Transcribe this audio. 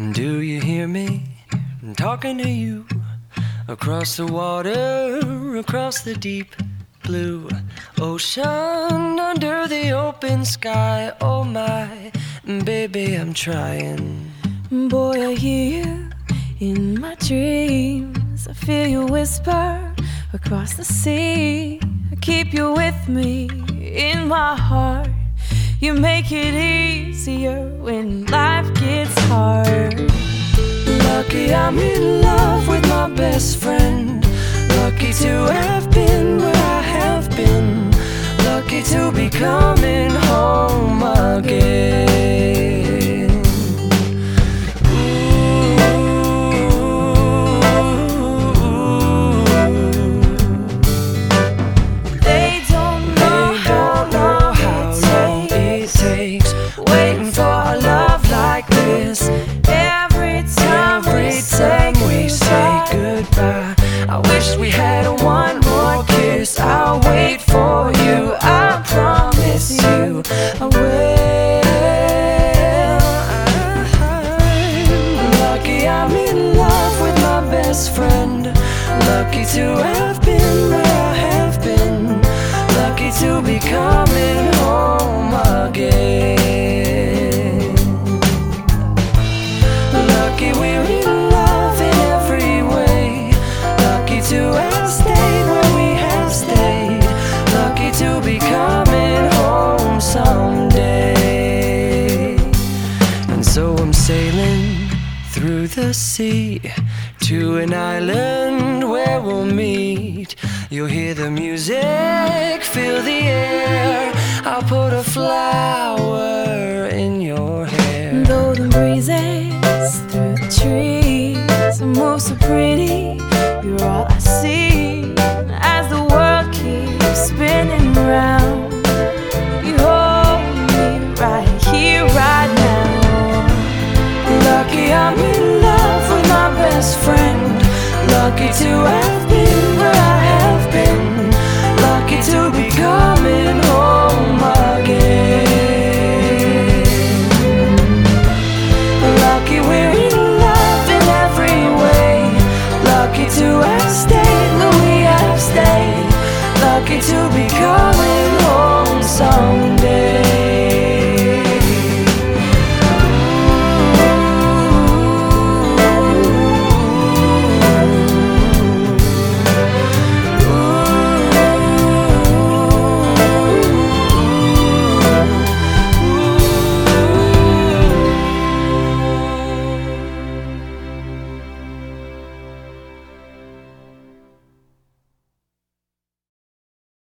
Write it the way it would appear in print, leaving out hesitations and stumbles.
Do you hear me? I'm talking to you. Across the water, across the deep blue ocean, under the open sky. Oh my, baby, I'm trying. Boy, I hear you in my dreams. I feel you whisper across the sea. I keep you with me in my heart. You make it easier when life gets hard. Lucky I'm in love with my best friend. Lucky to have been where I have been. Lucky to be coming home again. They don't know how long it takes waiting for a love like this. Every time we say goodbye, I wish we had one more kiss. I'll wait for you, I promise you I will. Lucky I'm in love with my best friend. Lucky to have been where I have been. Lucky to be coming home again. Lucky we're in love in every way. Lucky to have stayed where we have stayed. Lucky to be coming home someday. And so I'm sailing through the sea to an island where we'll meet. You'll hear the music, feel the air. I'll put a flag